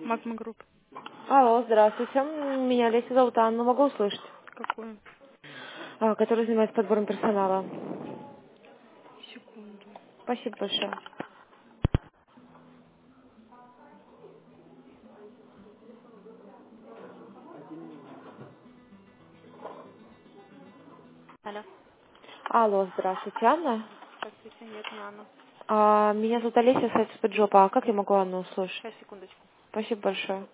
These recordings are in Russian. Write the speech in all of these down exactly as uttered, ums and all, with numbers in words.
Магма Групп. Алло, здравствуйте. М, Меня Леся зовут Анна. Могу услышать? Какую? А, который занимается подбором персонала. Секунду. Спасибо большое. Алло. Алло, здравствуйте, Анна. Здравствуйте, нет, не Анна. А, меня зовут Олеся, сайт Спиджопа. А как я могу Анну услышать? Сейчас, секундочку. Спасибо большое.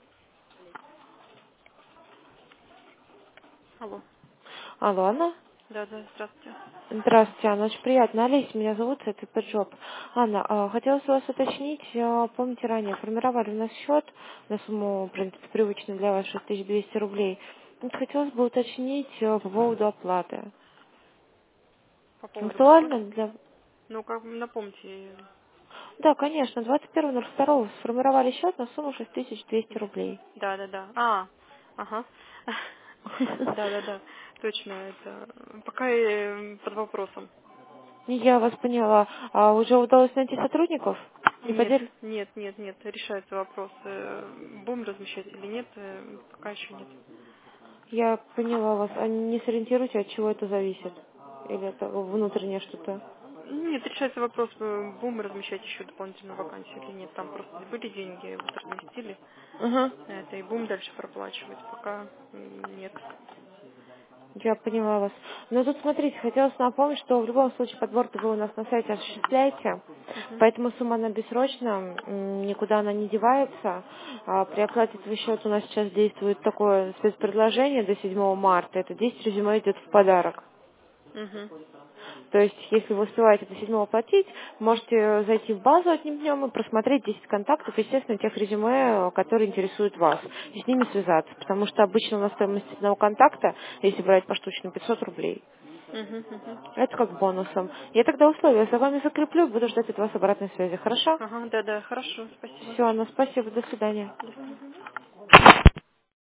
Алло. Алло, Анна. Да, да, здравствуйте. Здравствуйте, Анна. Очень приятно. Олеся, меня зовут, сайт Спиджоп. Анна, а, хотелось у вас уточнить, а, помните, ранее формировали у нас счет на сумму, в принципе, привычную для вас шесть тысяч двести рублей. Вот хотелось бы уточнить а, по поводу оплаты. По поводу какой? Актуально для... Ну, как напомните. Да, конечно, двадцать первого ноль второго сформировали счет на сумму шесть тысяч двести рублей. Да, да, да. А, ага. Да, да, да. Точно, это пока э, под вопросом. Я вас поняла. А уже удалось найти сотрудников? Не Нет, подель? нет, нет, нет. Решается вопрос, э, будем размещать или нет, э, пока еще нет. Я поняла вас. А не сориентируйте, от чего это зависит? Или это внутреннее что-то? Нет, решается вопрос, э, будем мы размещать еще дополнительную вакансию или нет. Там просто были деньги, вот разместили. Ага. Это и будем дальше проплачивать, пока м, нет. Я поняла вас. Но тут, смотрите, хотелось напомнить, что в любом случае подбор-то вы у нас на сайте осуществляете, Мгм. поэтому сумма она бессрочна, м, никуда она не девается. А при оплате этого счета у нас сейчас действует такое спецпредложение до седьмого марта, это десять резюме идет в подарок. Мгм. То есть, если вы успеваете до седьмого платить, можете зайти в базу одним днем и просмотреть десять контактов, естественно, тех резюме, которые интересуют вас, и с ними связаться, потому что обычно у нас стоимость одного контакта, если брать поштучно, пятьсот рублей. Мгм. Мгм. Это как бонусом. Я тогда условия за вами закреплю, буду ждать от вас обратной связи. Хорошо? Ага, да, да, хорошо, спасибо. Все, ну спасибо, до свидания. До свидания.